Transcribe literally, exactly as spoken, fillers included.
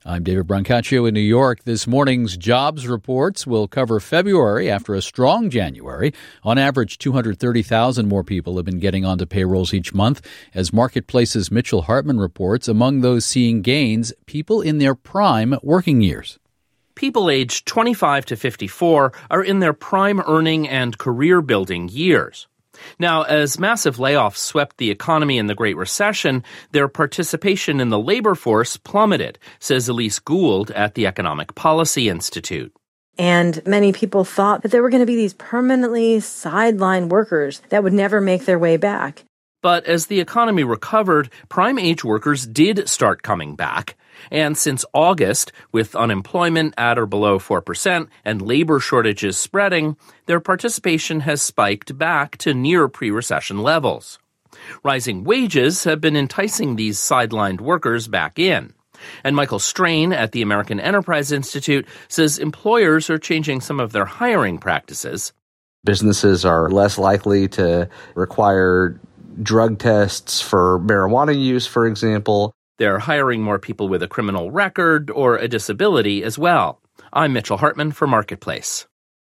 I'm David Brancaccio in New York. This morning's jobs reports will cover February after a strong January. On average, two hundred thirty thousand more people have been getting onto payrolls each month. As Marketplace's Mitchell Hartman reports, among those seeing gains, people in their prime working years. People aged twenty-five to fifty-four are in their prime earning and career-building years. Now, as massive layoffs swept the economy in the Great Recession, their participation in the labor force plummeted, says Elise Gould at the Economic Policy Institute. And many people thought that there were going to be these permanently sidelined workers that would never make their way back. But as the economy recovered, prime-age workers did start coming back. And since August, with unemployment at or below four percent and labor shortages spreading, their participation has spiked back to near pre-recession levels. Rising wages have been enticing these sidelined workers back in. And Michael Strain at the American Enterprise Institute says employers are changing some of their hiring practices. Businesses are less likely to require drug tests for marijuana use, for example. They're hiring more people with a criminal record or a disability as well. I'm Mitchell Hartman for Marketplace.